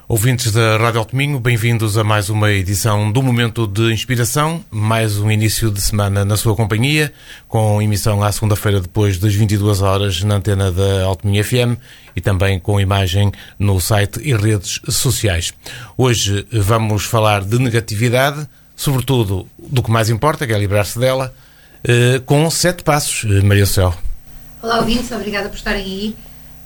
Ouvintes da Rádio Alto Minho, bem-vindos a mais uma edição do Momento de Inspiração, mais um início de semana na sua companhia, com emissão à segunda-feira depois das 22 horas na antena da Alto Minho FM e também com imagem no site e redes sociais. Hoje vamos falar de negatividade, sobretudo do que mais importa, que é livrar-se dela, com 7 passos. Maria Céu. Olá, ouvintes, obrigada por estarem aí.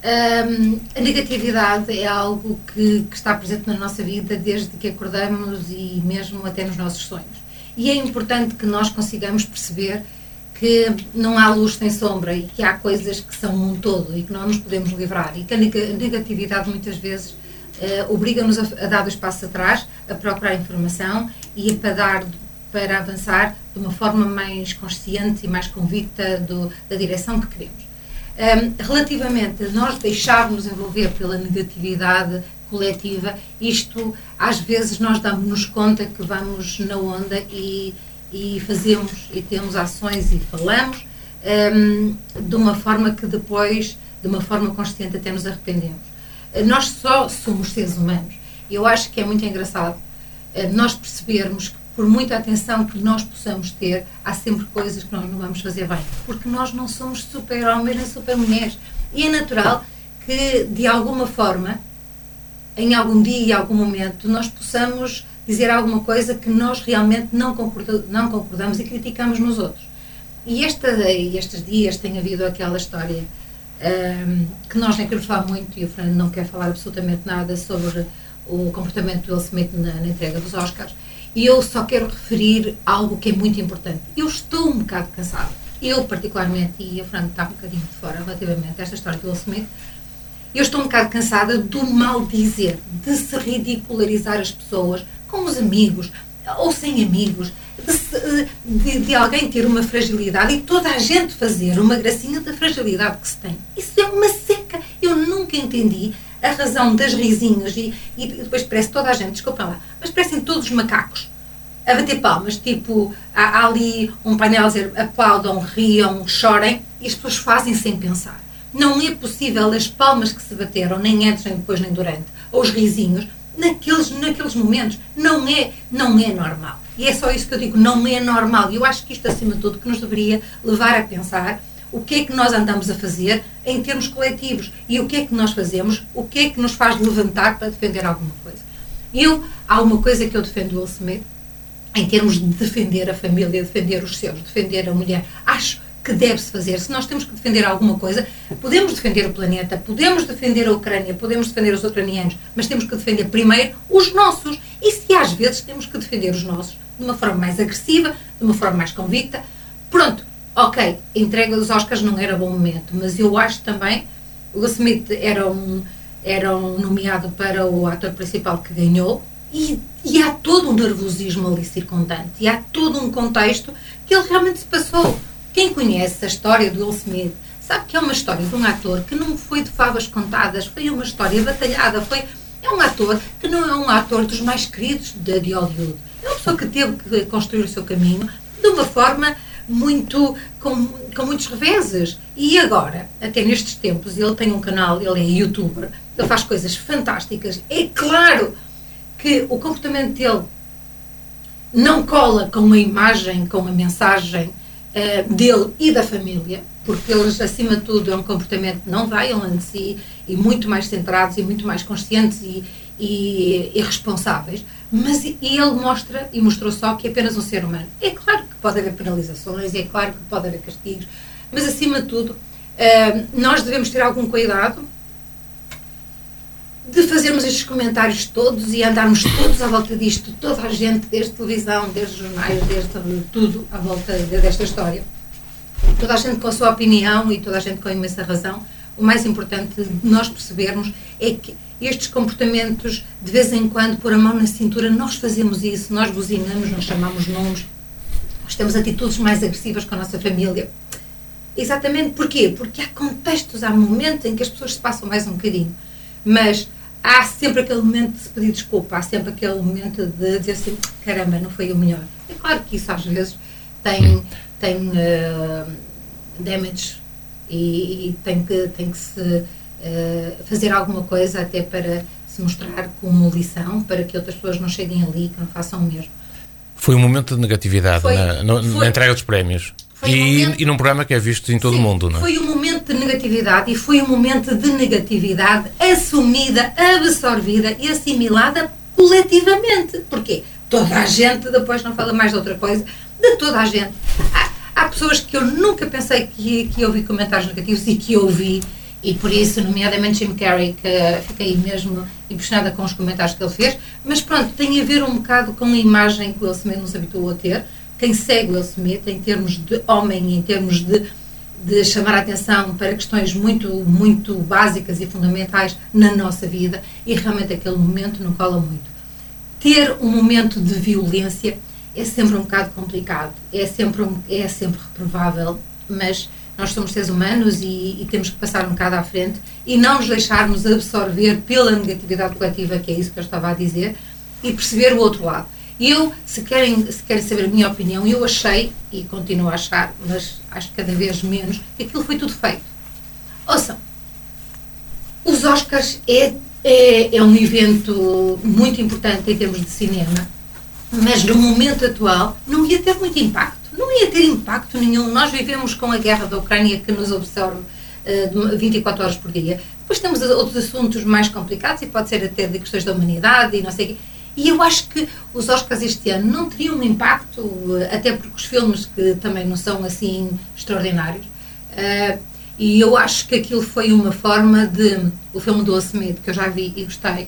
A negatividade é algo que está presente na nossa vida desde que acordamos e mesmo até nos nossos sonhos. E é importante que nós consigamos perceber que não há luz sem sombra e que há coisas que são um todo e que não nos podemos livrar. E que a negatividade muitas vezes obriga-nos a dar 2 passos atrás, a procurar informação e para avançar de uma forma mais consciente e mais convicta da direção que queremos. Relativamente a nós deixarmos envolver pela negatividade coletiva, isto às vezes nós damos-nos conta que vamos na onda e fazemos e temos ações e falamos de uma forma que depois, de uma forma consciente, até nos arrependemos. Nós só somos seres humanos. Eu acho que é muito engraçado nós percebermos que, por muita atenção que nós possamos ter, há sempre coisas que nós não vamos fazer bem, porque nós não somos super-homens nem super-mulheres. E é natural que, de alguma forma, em algum dia e algum momento, nós possamos dizer alguma coisa que nós realmente não concordamos e criticamos nos outros. E estes dias tem havido aquela história que nós nem queremos falar muito, e o Fernando não quer falar absolutamente nada sobre o comportamento do Will Smith na entrega dos Oscars. E eu só quero referir algo que é muito importante. Eu estou um bocado cansada. Eu, particularmente, e o Fernando está um bocadinho de fora relativamente a esta história do Will Smith, eu estou um bocado cansada do mal dizer, de se ridicularizar as pessoas com os amigos ou sem amigos, de alguém ter uma fragilidade e toda a gente fazer uma gracinha da fragilidade que se tem. Isso é uma seca. Eu nunca entendi a razão das risinhas e depois parece toda a gente, desculpa lá, mas parecem todos macacos a bater palmas, tipo, há ali um painel a dizer aplaudam, riam, chorem, e as pessoas fazem sem pensar. Não é possível as palmas que se bateram, nem antes, nem depois, nem durante, ou os risinhos, naqueles momentos, não é normal. E é só isso que eu digo, não é normal. E eu acho que isto, acima de tudo, que nos deveria levar a pensar o que é que nós andamos a fazer em termos coletivos e o que é que nós fazemos, o que é que nos faz levantar para defender alguma coisa. Há uma coisa que eu defendo o Will Smith, em termos de defender a família, defender os seus, defender a mulher. Acho que deve-se fazer. Se nós temos que defender alguma coisa, podemos defender o planeta, podemos defender a Ucrânia, podemos defender os ucranianos, mas temos que defender primeiro os nossos. E se às vezes temos que defender os nossos de uma forma mais agressiva, de uma forma mais convicta, pronto. Ok, a entrega dos Oscars não era bom momento, mas eu acho também o Will Smith era um nomeado para o ator principal que ganhou e há todo um nervosismo ali circundante e há todo um contexto que ele realmente se passou. Quem conhece a história do Will Smith sabe que é uma história de um ator que não foi de favas contadas, foi uma história batalhada, é um ator que não é um ator dos mais queridos de Hollywood. É uma pessoa que teve que construir o seu caminho de uma forma com muitos reveses. E agora, até nestes tempos, ele tem um canal, ele é youtuber, ele faz coisas fantásticas. É claro que o comportamento dele não cola com a imagem, com a mensagem dele e da família, porque eles, acima de tudo, é um comportamento não violent e muito mais centrados e muito mais conscientes e responsáveis, mas ele mostra e mostrou só que é apenas um ser humano. É claro que pode haver penalizações, é claro que pode haver castigos, mas acima de tudo nós devemos ter algum cuidado de fazermos estes comentários todos e andarmos todos à volta disto, toda a gente, desde televisão, desde jornais, desde tudo à volta desta história. Toda a gente com a sua opinião e toda a gente com a imensa razão. O mais importante de nós percebermos é que estes comportamentos, de vez em quando, pôr a mão na cintura, nós fazemos isso, nós buzinamos, nós chamamos nomes, nós temos atitudes mais agressivas com a nossa família. Exatamente porquê? Porque há contextos, há momentos em que as pessoas se passam mais um bocadinho, mas há sempre aquele momento de se pedir desculpa, há sempre aquele momento de dizer assim, caramba, não foi o melhor. É claro que isso às vezes tem damage e tem que se fazer alguma coisa até para se mostrar como lição para que outras pessoas não cheguem ali e que não façam o mesmo. Foi um momento de negatividade na entrega dos prémios. E num programa que é visto em todo o mundo, não é? Foi um momento de negatividade, e foi um momento de negatividade assumida, absorvida e assimilada coletivamente. Porquê? Toda a gente, depois não fala mais de outra coisa, de toda a gente. Há pessoas que eu nunca pensei que ia ouvir comentários negativos e que ouvi, e por isso, nomeadamente Jim Carrey, que fiquei mesmo impressionada com os comentários que ele fez, mas pronto, tem a ver um bocado com a imagem que o Will Smith nos habituou a ter. Quem segue o Will Smith, em termos de homem, em termos de chamar a atenção para questões muito, muito básicas e fundamentais na nossa vida, e realmente aquele momento não cola muito. Ter um momento de violência é sempre um bocado complicado, é sempre reprovável, mas nós somos seres humanos e temos que passar um bocado à frente e não nos deixarmos absorver pela negatividade coletiva, que é isso que eu estava a dizer, e perceber o outro lado. Eu, se querem saber a minha opinião, eu achei, e continuo a achar, mas acho que cada vez menos, que aquilo foi tudo feito. Ouçam, os Oscars é um evento muito importante em termos de cinema, mas no momento atual não ia ter muito impacto. Não ia ter impacto nenhum. Nós vivemos com a guerra da Ucrânia que nos absorve 24 horas por dia. Depois temos outros assuntos mais complicados e pode ser até de questões da humanidade e não sei o quê. E eu acho que os Oscars este ano não teriam um impacto, até porque os filmes que também não são assim extraordinários. E eu acho que aquilo foi uma forma de... O filme do Will Smith, que eu já vi e gostei,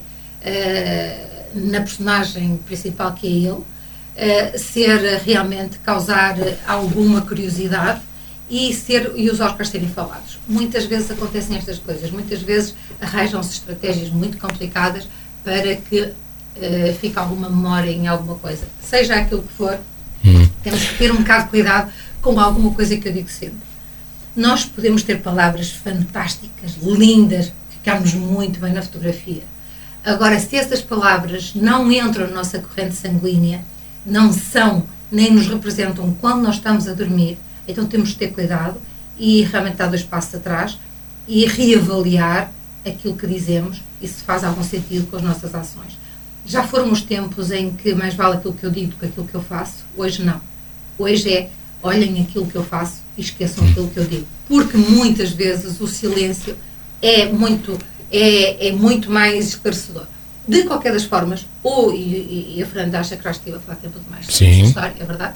na personagem principal que é ele, ser realmente causar alguma curiosidade e os Oscars serem falados. Muitas vezes acontecem estas coisas, muitas vezes arranjam-se estratégias muito complicadas para que fique alguma memória em alguma coisa. Seja aquilo que for, temos que ter um bocado de cuidado com alguma coisa que eu digo sempre. Nós podemos ter palavras fantásticas, lindas, ficamos muito bem na fotografia. Agora, se essas palavras não entram na nossa corrente sanguínea, não são, nem nos representam quando nós estamos a dormir, então temos que ter cuidado e realmente dar 2 passos atrás e reavaliar aquilo que dizemos e se faz algum sentido com as nossas ações. Já foram os tempos em que mais vale aquilo que eu digo do que aquilo que eu faço. Hoje não. Hoje olhem aquilo que eu faço e esqueçam aquilo que eu digo. Porque muitas vezes o silêncio é muito mais esclarecedor. De qualquer das formas, e a Fernanda acha que já estive a falar tempo demais sobre esta história, é verdade.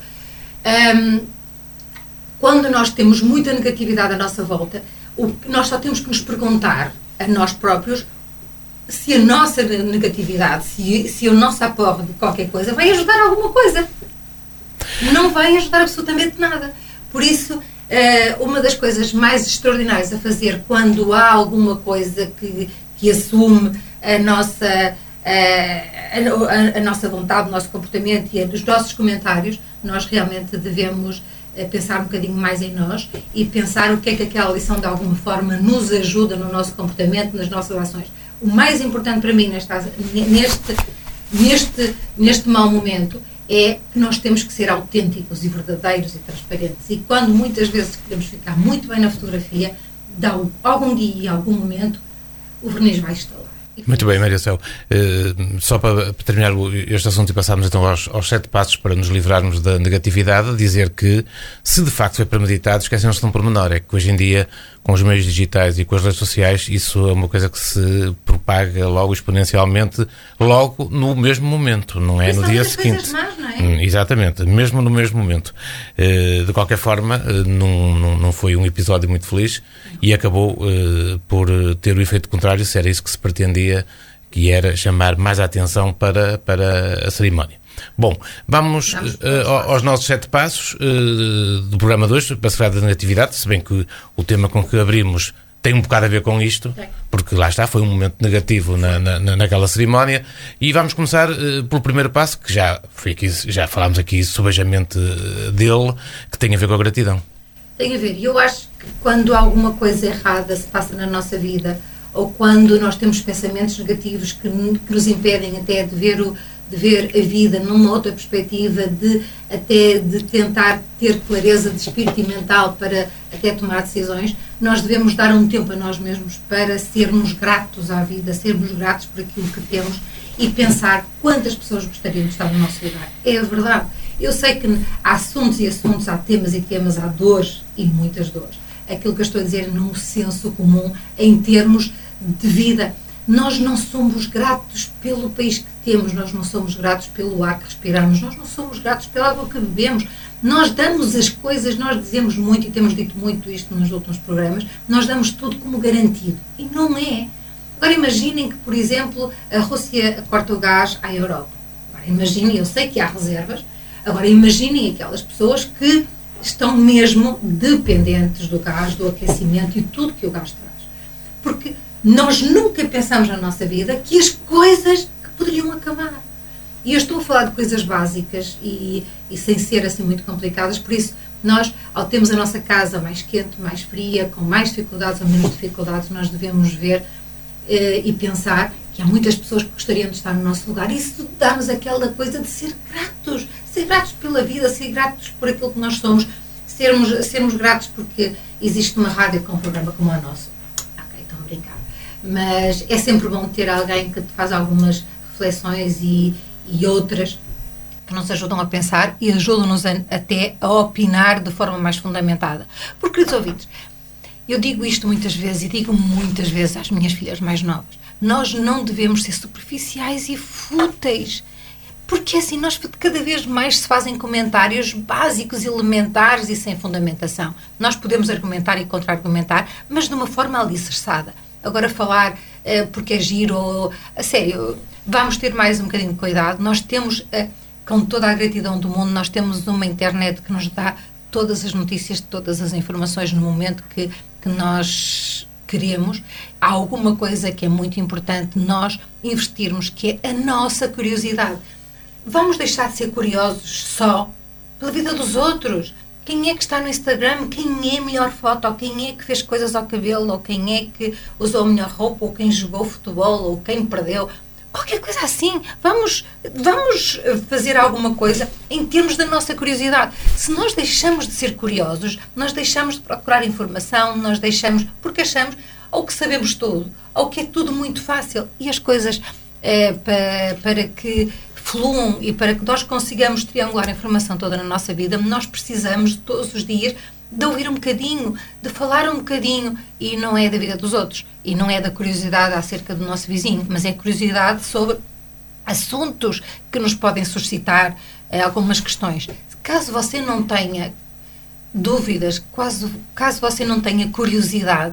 Quando nós temos muita negatividade à nossa volta, nós só temos que nos perguntar a nós próprios se a nossa negatividade, se o nosso aporre de qualquer coisa vai ajudar alguma coisa. Não vai ajudar absolutamente nada. Por isso, uma das coisas mais extraordinárias a fazer quando há alguma coisa que assume a nossa vontade, o nosso comportamento e os nossos comentários, nós realmente devemos pensar um bocadinho mais em nós e pensar o que é que aquela lição de alguma forma nos ajuda no nosso comportamento, nas nossas ações. O mais importante para mim neste mau momento é que nós temos que ser autênticos e verdadeiros e transparentes. E quando muitas vezes queremos ficar muito bem na fotografia, algum dia e algum momento o verniz vai estalar. Muito bem, Maria Céu. Só para terminar este assunto e passarmos então aos 7 passos para nos livrarmos da negatividade, dizer que, se de facto foi premeditado, esquecemos-se de um pormenor, é que hoje em dia, com os meios digitais e com as redes sociais, isso é uma coisa que se propaga logo exponencialmente, logo no mesmo momento, não é no dia seguinte. Más, não é? Exatamente, mesmo no mesmo momento. De qualquer forma, não foi um episódio muito feliz e acabou por ter o efeito contrário, se era isso que se pretendia, que era chamar mais a atenção para a cerimónia. Bom, vamos aos nossos 7 passos do programa 2, para se falar da negatividade, se bem que o tema com que abrimos tem um bocado a ver com isto, porque lá está, foi um momento negativo naquela cerimónia, e vamos começar pelo primeiro passo, que já falámos aqui subejamente dele, que tem a ver com a gratidão. Tem a ver, eu acho que quando alguma coisa errada se passa na nossa vida, ou quando nós temos pensamentos negativos que nos impedem até de ver a vida numa outra perspectiva, até de tentar ter clareza de espírito e mental para até tomar decisões, nós devemos dar um tempo a nós mesmos para sermos gratos à vida, sermos gratos por aquilo que temos e pensar quantas pessoas gostariam de estar no nosso lugar. É verdade. Eu sei que há assuntos e assuntos, há temas e temas, há dores e muitas dores. Aquilo que eu estou a dizer num senso comum, em termos de vida. Nós não somos gratos pelo país que temos, nós não somos gratos pelo ar que respiramos, nós não somos gratos pela água que bebemos. Nós damos as coisas, nós dizemos muito e temos dito muito isto nos últimos programas, nós damos tudo como garantido. E não é. Agora imaginem que, por exemplo, a Rússia corta o gás à Europa. Agora imaginem, eu sei que há reservas, agora imaginem aquelas pessoas que estão mesmo dependentes do gás, do aquecimento e tudo que o gás traz. Porque nós nunca pensamos na nossa vida que as coisas que poderiam acabar. E eu estou a falar de coisas básicas e sem ser assim muito complicadas, por isso nós, ao termos a nossa casa mais quente, mais fria, com mais dificuldades ou menos dificuldades, nós devemos ver e pensar que há muitas pessoas que gostariam de estar no nosso lugar. E isso dá-nos aquela coisa de ser gratos pela vida, ser gratos por aquilo que nós somos, sermos gratos porque existe uma rádio com um programa como o nosso. Ok, estão a brincar. Mas é sempre bom ter alguém que te faz algumas reflexões e outras que nos ajudam a pensar e ajudam-nos até a opinar de forma mais fundamentada. Porque, queridos ouvintes, eu digo isto muitas vezes e digo muitas vezes às minhas filhas mais novas. Nós não devemos ser superficiais e fúteis. Porque assim, nós cada vez mais se fazem comentários básicos, elementares e sem fundamentação. Nós podemos argumentar e contra-argumentar, mas de uma forma alicerçada. Agora falar porque é giro ou... A sério, vamos ter mais um bocadinho de cuidado. Nós temos, com toda a gratidão do mundo, nós temos uma internet que nos dá todas as notícias, todas as informações no momento que nós queremos. Há alguma coisa que é muito importante nós investirmos, que é a nossa curiosidade. Vamos deixar de ser curiosos só pela vida dos outros. Quem é que está no Instagram? Quem é a melhor foto? Ou quem é que fez coisas ao cabelo? Ou quem é que usou a melhor roupa? Ou quem jogou futebol? Ou quem perdeu? Qualquer coisa assim. Vamos fazer alguma coisa em termos da nossa curiosidade. Se nós deixamos de ser curiosos, nós deixamos de procurar informação, nós deixamos, porque achamos ou que sabemos tudo, ou que é tudo muito fácil. E as coisas, para que fluam e para que nós consigamos triangular a informação toda na nossa vida, nós precisamos de todos os dias de ouvir um bocadinho, de falar um bocadinho, e não é da vida dos outros, e não é da curiosidade acerca do nosso vizinho, mas é curiosidade sobre assuntos que nos podem suscitar algumas questões. Caso você não tenha dúvidas, caso você não tenha curiosidade,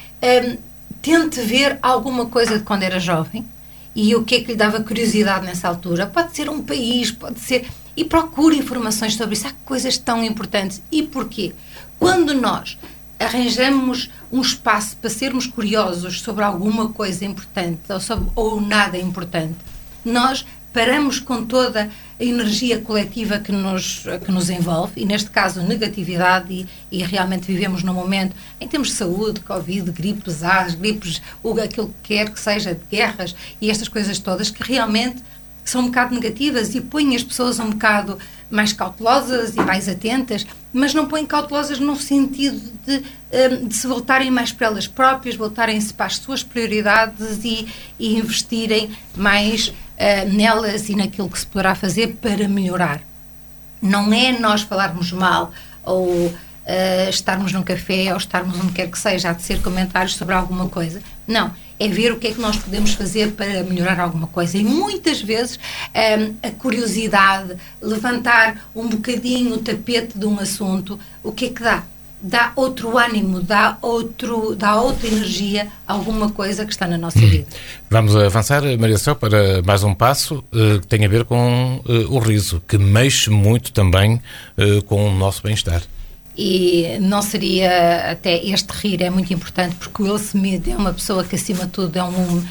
tente ver alguma coisa de quando era jovem, e o que é que lhe dava curiosidade nessa altura. Pode ser um país, pode ser... E procure informações sobre isso. Há coisas tão importantes. E porquê? Quando nós arranjamos um espaço para sermos curiosos sobre alguma coisa importante ou nada importante, nós paramos com toda a energia coletiva que nos envolve, e neste caso negatividade, e realmente vivemos num momento em termos de saúde, Covid, gripes, gripes, aquilo que quer que seja, de guerras e estas coisas todas que realmente são um bocado negativas e põem as pessoas um bocado mais cautelosas e mais atentas, mas não põem cautelosas no sentido de se voltarem mais para elas próprias, voltarem-se para as suas prioridades e investirem mais nelas e naquilo que se poderá fazer para melhorar. Não é nós falarmos mal ou estarmos num café ou estarmos onde quer que seja a tecer comentários sobre alguma coisa. Não, é ver o que é que nós podemos fazer para melhorar alguma coisa. E muitas vezes a curiosidade, levantar um bocadinho o tapete de um assunto, o que é que dá? Dá outro ânimo, dá outra energia a alguma coisa que está na nossa vida. Vamos avançar, Maria Céu, para mais um passo que tem a ver com o riso, que mexe muito também com o nosso bem-estar. E não seria, até este rir é muito importante, porque o Will Smith é uma pessoa que acima de tudo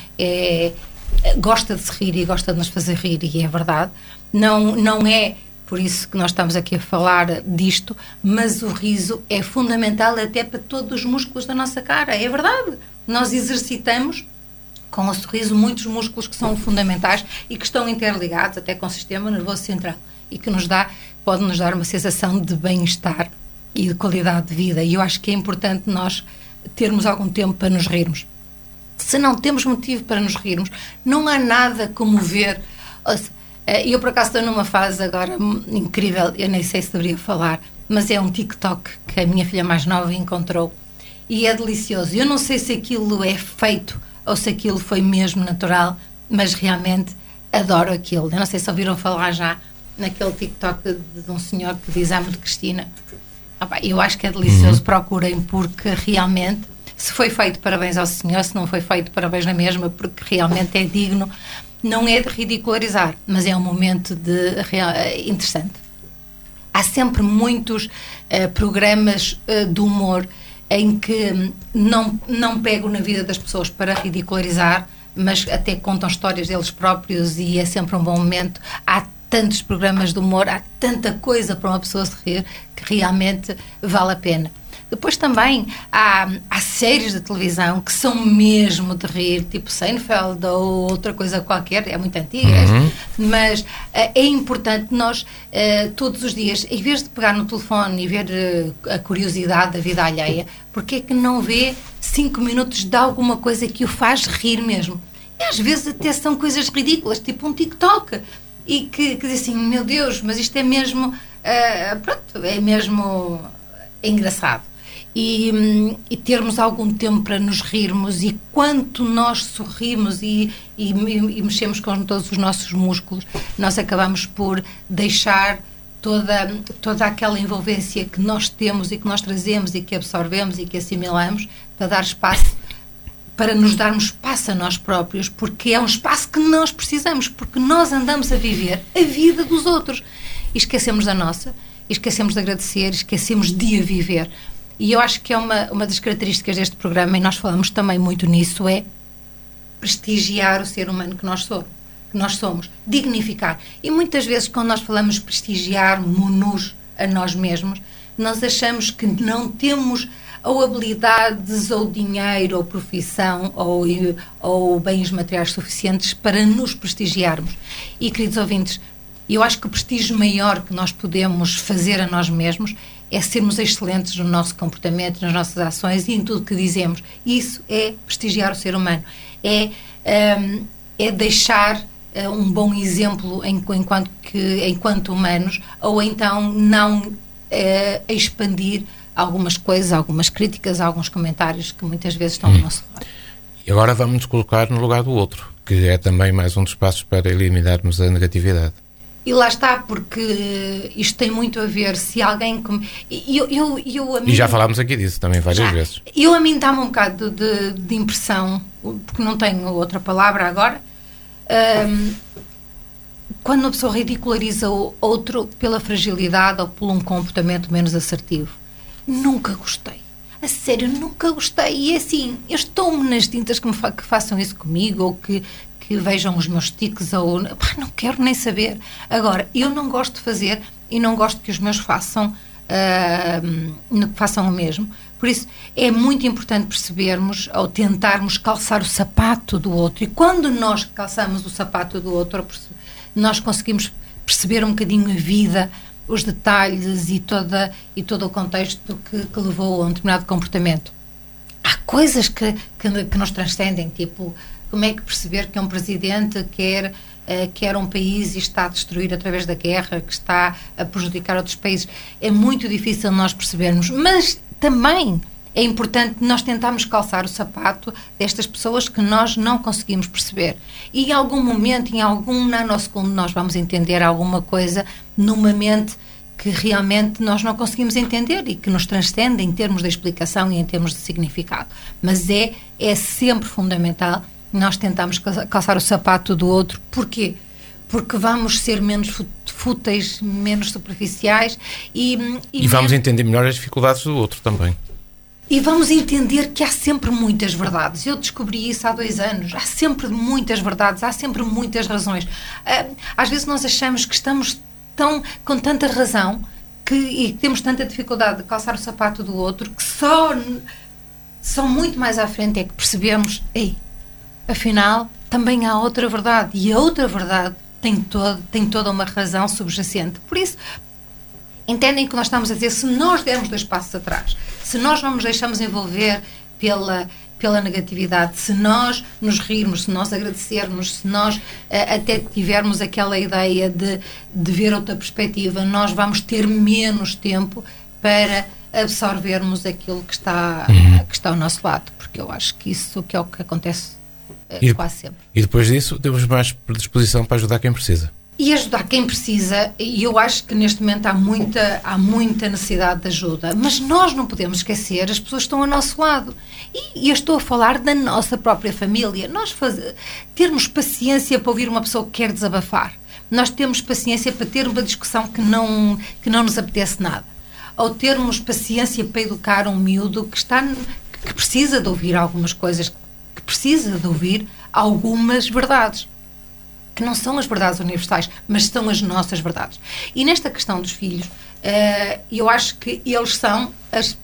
gosta de se rir e gosta de nos fazer rir, e é verdade. Não é por isso que nós estamos aqui a falar disto, mas o riso é fundamental até para todos os músculos da nossa cara, é verdade. Nós exercitamos com o sorriso muitos músculos que são fundamentais e que estão interligados até com o sistema nervoso central e que pode nos dar uma sensação de bem-estar e de qualidade de vida. E eu acho que é importante nós termos algum tempo para nos rirmos. Se não temos motivo para nos rirmos, não há nada como ver. Eu, por acaso, estou numa fase agora incrível, eu nem sei se deveria falar, mas é um TikTok que a minha filha mais nova encontrou e é delicioso. Eu não sei se aquilo é feito ou se aquilo foi mesmo natural, mas realmente adoro aquilo. Eu não sei se ouviram falar já naquele TikTok de um senhor que diz amo de Cristina. Eu acho que é delicioso, procurem, porque realmente, se foi feito, parabéns ao senhor, se não foi feito, parabéns na mesma, porque realmente é digno, não é de ridicularizar, mas é um momento interessante. Há sempre muitos programas de humor em que não pegam na vida das pessoas para ridicularizar, mas até contam histórias deles próprios e é sempre um bom momento. Há tantos programas de humor, há tanta coisa para uma pessoa se rir que realmente vale a pena. Depois também há séries de televisão que são mesmo de rir, tipo Seinfeld ou outra coisa qualquer, é muito antiga, mas é importante nós, todos os dias, em vez de pegar no telefone e ver a curiosidade da vida alheia, porque é que não vê 5 minutos de alguma coisa que o faz rir mesmo? E às vezes até são coisas ridículas, tipo um TikTok, e que diz assim, meu Deus, mas isto é mesmo, é mesmo engraçado. E termos algum tempo para nos rirmos, e quanto nós sorrimos e mexemos com todos os nossos músculos, nós acabamos por deixar toda aquela envolvência que nós temos e que nós trazemos e que absorvemos e que assimilamos, para dar espaço, para nos darmos espaço a nós próprios, porque é um espaço que nós precisamos, porque nós andamos a viver a vida dos outros e esquecemos da nossa, e esquecemos de agradecer, esquecemos de a viver. E eu acho que é uma das características deste programa, e nós falamos também muito nisso, é prestigiar o ser humano que nós somos, dignificar. E muitas vezes, quando nós falamos prestigiar-nos a nós mesmos, nós achamos que não temos ou habilidades, ou dinheiro, ou profissão, ou bens materiais suficientes para nos prestigiarmos. E, queridos ouvintes, eu acho que o prestígio maior que nós podemos fazer a nós mesmos é sermos excelentes no nosso comportamento, nas nossas ações e em tudo que dizemos. Isso é prestigiar o ser humano. É deixar um bom exemplo enquanto humanos, ou então não expandir algumas coisas, algumas críticas, alguns comentários que muitas vezes estão no nosso lado. E agora vamos nos colocar no lugar do outro, que é também mais um dos passos para eliminarmos a negatividade. E lá está, porque isto tem muito a ver, se alguém... E já falámos aqui disso também várias vezes. A mim dá-me um bocado de impressão, porque não tenho outra palavra agora, quando uma pessoa ridiculariza o outro pela fragilidade ou por um comportamento menos assertivo. Nunca gostei. A sério, nunca gostei. E é assim, eu estou-me nas tintas que façam isso comigo, ou que vejam os meus tiques, ou não quero nem saber. Agora, eu não gosto de fazer e não gosto que os meus façam o mesmo. Por isso, é muito importante percebermos, ou tentarmos calçar o sapato do outro. E quando nós calçamos o sapato do outro, nós conseguimos perceber um bocadinho a vida, os detalhes e todo o contexto que levou a um determinado comportamento. Há coisas que nos transcendem, tipo, como é que perceber que um presidente quer um país e está a destruir através da guerra, que está a prejudicar outros países. É muito difícil nós percebermos, mas também é importante nós tentarmos calçar o sapato destas pessoas que nós não conseguimos perceber. E em algum momento, em algum nanosegundo, nós vamos entender alguma coisa numa mente que realmente nós não conseguimos entender e que nos transcende em termos de explicação e em termos de significado. Mas é sempre fundamental nós tentarmos calçar o sapato do outro. Porquê? Porque vamos ser menos fúteis, menos superficiais e vamos entender melhor as dificuldades do outro também. E vamos entender que há sempre muitas verdades. Eu descobri isso há 2 anos. Há sempre muitas verdades, há sempre muitas razões. Às vezes nós achamos que estamos com tanta razão e temos tanta dificuldade de calçar o sapato do outro, que só muito mais à frente é que percebemos, afinal, também há outra verdade. E a outra verdade tem toda uma razão subjacente. Por isso, entendem o que nós estamos a dizer? Se nós dermos 2 passos atrás, se nós não nos deixamos envolver pela negatividade. Se nós nos rirmos, se nós agradecermos, se nós até tivermos aquela ideia de ver outra perspectiva, nós vamos ter menos tempo para absorvermos aquilo que está ao nosso lado, porque eu acho que isso que é o que acontece quase sempre. E depois disso temos mais predisposição para ajudar quem precisa. E ajudar quem precisa, e eu acho que neste momento há muita necessidade de ajuda, mas nós não podemos esquecer, as pessoas estão ao nosso lado. E eu estou a falar da nossa própria família. Nós termos paciência para ouvir uma pessoa que quer desabafar. Nós temos paciência para ter uma discussão que não nos apetece nada. Ou termos paciência para educar um miúdo que precisa de ouvir algumas coisas, que precisa de ouvir algumas verdades. Que não são as verdades universais, mas são as nossas verdades. E nesta questão dos filhos, eu acho que eles são,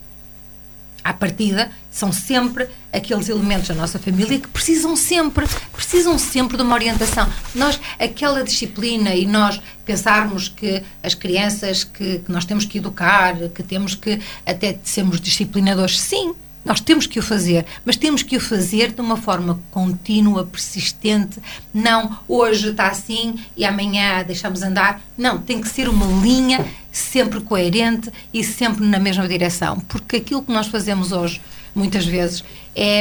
à partida, são sempre aqueles elementos da nossa família que precisam sempre de uma orientação. Aquela disciplina e nós pensarmos que as crianças que nós temos que educar, que temos que até sermos disciplinadores, sim, nós temos que o fazer, mas temos que o fazer de uma forma contínua, persistente. Não, hoje está assim e amanhã deixamos andar. Não, tem que ser uma linha sempre coerente e sempre na mesma direção. Porque aquilo que nós fazemos hoje, muitas vezes, é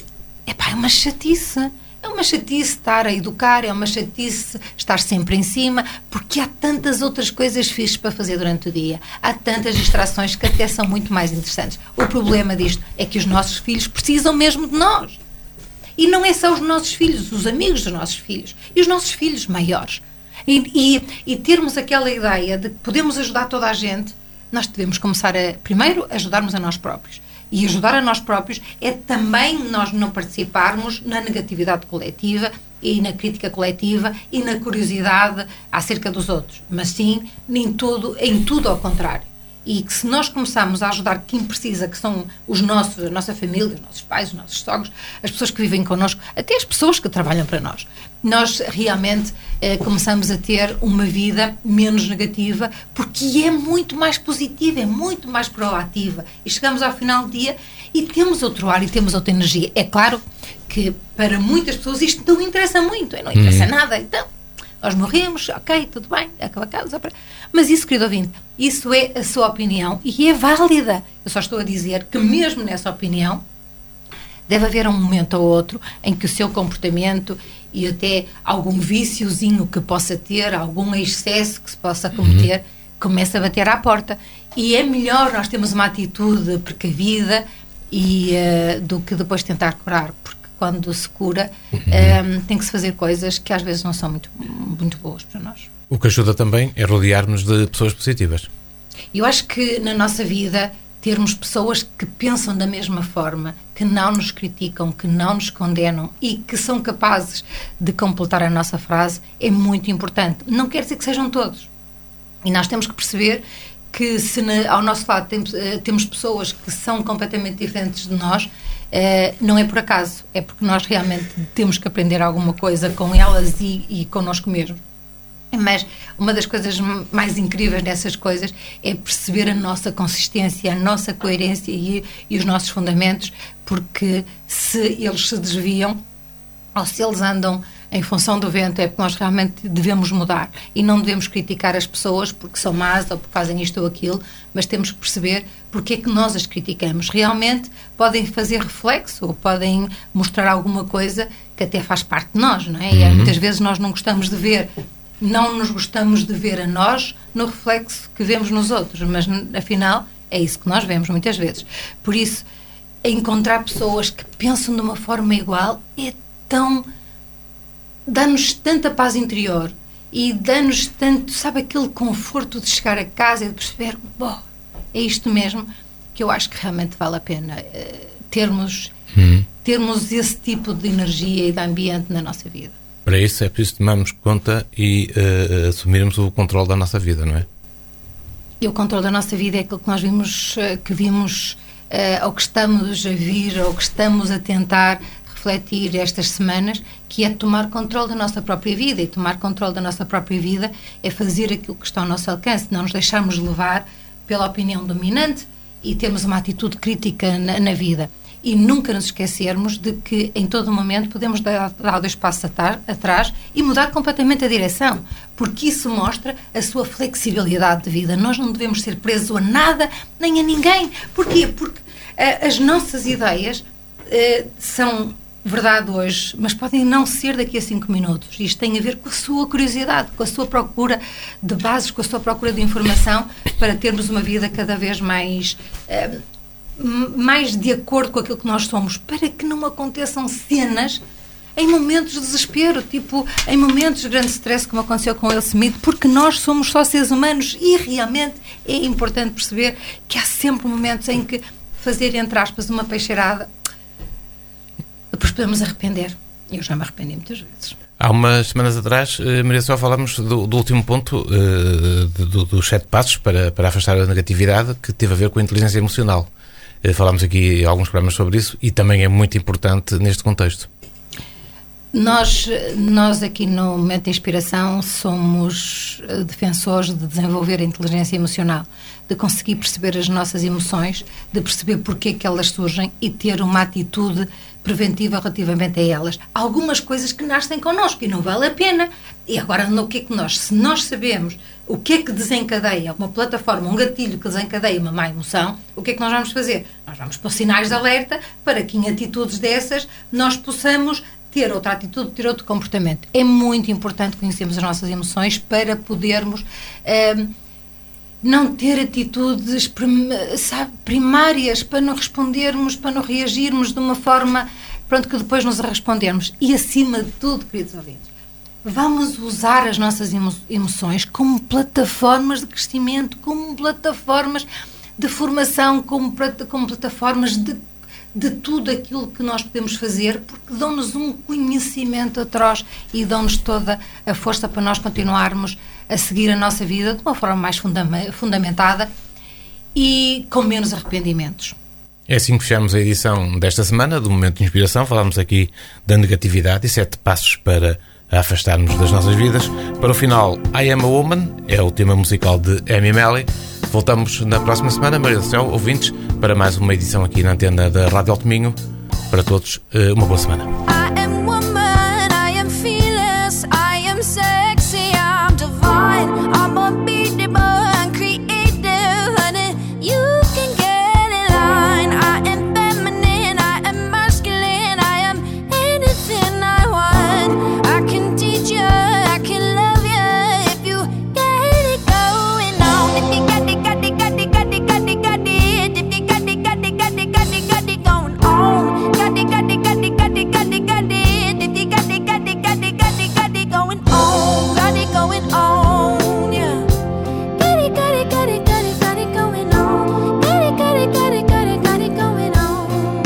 uma chatice. É uma chatice estar a educar, é uma chatice estar sempre em cima, porque há tantas outras coisas fixes para fazer durante o dia. Há tantas distrações que até são muito mais interessantes. O problema disto é que os nossos filhos precisam mesmo de nós. E não é só os nossos filhos, os amigos dos nossos filhos e os nossos filhos maiores. E termos aquela ideia de que podemos ajudar toda a gente, nós devemos começar primeiro, ajudarmos a nós próprios. E ajudar a nós próprios é também nós não participarmos na negatividade coletiva e na crítica coletiva e na curiosidade acerca dos outros, mas sim em tudo ao contrário. E que se nós começarmos a ajudar quem precisa, que são a nossa família, os nossos pais, os nossos sogros, as pessoas que vivem connosco, até as pessoas que trabalham para nós, nós realmente começamos a ter uma vida menos negativa, porque é muito mais positiva, é muito mais proativa. E chegamos ao final do dia e temos outro ar e temos outra energia. É claro que para muitas pessoas isto não interessa muito, não interessa nada, então nós morremos, ok, tudo bem, acabamos. Mas isso, querido ouvinte, isso é a sua opinião e é válida. Eu só estou a dizer que mesmo nessa opinião deve haver um momento ou outro em que o seu comportamento e até algum viciozinho que possa ter, algum excesso que se possa cometer, começa a bater à porta. E é melhor nós termos uma atitude precavida do que depois tentar curar, porque quando se cura, tem que se fazer coisas que às vezes não são muito, muito boas para nós. O que ajuda também é rodear-nos de pessoas positivas. Eu acho que na nossa vida termos pessoas que pensam da mesma forma, que não nos criticam, que não nos condenam e que são capazes de completar a nossa frase é muito importante. Não quer dizer que sejam todos. E nós temos que perceber que se ao nosso lado temos pessoas que são completamente diferentes de nós, não é por acaso, é porque nós realmente temos que aprender alguma coisa com elas e connosco mesmos. Mas uma das coisas mais incríveis dessas coisas é perceber a nossa consistência, a nossa coerência e os nossos fundamentos, porque se eles se desviam ou se eles andam em função do vento, é porque nós realmente devemos mudar e não devemos criticar as pessoas porque são más ou porque fazem isto ou aquilo, mas temos que perceber porque é que nós as criticamos. Realmente podem fazer reflexo ou podem mostrar alguma coisa que até faz parte de nós, não é? E muitas vezes nós não gostamos de ver, não nos gostamos de ver a nós no reflexo que vemos nos outros, mas afinal é isso que nós vemos muitas vezes. Por isso, encontrar pessoas que pensam de uma forma igual dá-nos tanta paz interior e dá-nos tanto, sabe, aquele conforto de chegar a casa e de perceber, é isto mesmo, que eu acho que realmente vale a pena termos esse tipo de energia e de ambiente na nossa vida. Para isso é preciso tomarmos conta e assumirmos o controle da nossa vida, não é? E o controle da nossa vida é aquilo que nós vimos ou que estamos a vir, ou que estamos a tentar refletir estas semanas, que é tomar controle da nossa própria vida. E tomar controle da nossa própria vida é fazer aquilo que está ao nosso alcance, não nos deixarmos levar pela opinião dominante e termos uma atitude crítica na vida. e nunca nos esquecermos de que em todo momento podemos dar 2 passos atrás e mudar completamente a direção, porque isso mostra a sua flexibilidade de vida. Nós não devemos ser presos a nada nem a ninguém. Porquê? Porque as nossas ideias são verdade hoje, mas podem não ser daqui a 5 minutos. Isto tem a ver com a sua curiosidade, com a sua procura de bases, com a sua procura de informação, para termos uma vida cada vez mais de acordo com aquilo que nós somos, para que não aconteçam cenas em momentos de desespero, tipo em momentos de grande stress, como aconteceu com Will Smith, porque nós somos só seres humanos e realmente é importante perceber que há sempre momentos em que fazer, entre aspas, uma peixeirada, depois podemos arrepender. Eu já me arrependi muitas vezes. Há umas semanas atrás, Maria Sol, falámos do último ponto, dos 7 passos para afastar a negatividade, que teve a ver com a inteligência emocional. Falámos aqui alguns programas sobre isso e também é muito importante neste contexto. Nós aqui no Momento de Inspiração somos defensores de desenvolver a inteligência emocional, de conseguir perceber as nossas emoções, de perceber porque é que elas surgem e ter uma atitude preventiva relativamente a elas. Há algumas coisas que nascem connosco e não vale a pena. E agora, no que é que se nós sabemos o que é que desencadeia uma plataforma, um gatilho que desencadeia uma má emoção, o que é que nós vamos fazer? Nós vamos pôr sinais de alerta para que em atitudes dessas nós possamos ter outra atitude, ter outro comportamento. É muito importante conhecermos as nossas emoções para podermos não ter atitudes primárias, para não respondermos, para não reagirmos de uma forma que depois nos respondermos. E acima de tudo, queridos ouvintes, vamos usar as nossas emoções como plataformas de crescimento, como plataformas de formação, como plataformas de tudo aquilo que nós podemos fazer, porque dão-nos um conhecimento atroz e dão-nos toda a força para nós continuarmos a seguir a nossa vida de uma forma mais fundamentada e com menos arrependimentos. É assim que fechamos a edição desta semana do Momento de Inspiração. Falámos aqui da negatividade e 7 passos para afastarmos das nossas vidas. Para o final, I Am a Woman é o tema musical de Amy Melly. Voltamos na próxima semana, Maria do Céu, ouvintes, para mais uma edição aqui na antena da Rádio Alto Minho. Para todos, uma boa semana. I am woman, I am fearless, I am sexy, I'm divine, I'm unbeatable and creative, honey, you can get in line. I am feminine, I am masculine, I am anything I want. I can teach you, I can love you if you get it going on. If you got it, got it, got it, got it, got it, got it. If you got it, got it, got it, got it, got it going on. Got it, got it, got it, got it, got it, got it. If you got it, got it, got it, got it, got it going on. Got it going on, yeah. Got it, got it, got it, got it, got it going on. Got it, got it, got it, got it, got it going on.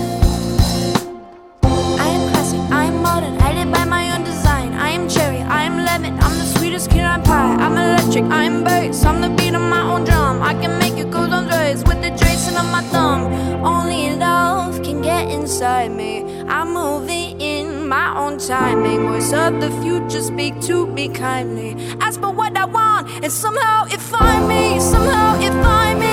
I am classic, I am modern, I live by my own design. I am cherry, I am lemon, I'm the sweetest kid on pie. I'm electric, I am bass, I'm the beat of my own drum. I can make it go on days with the tracing of my thumb. Only love can get inside me. I'm moving in my own timing. Voice of the future, speak to me kindly. Ask for what I want, and somehow it find me. Somehow it find me.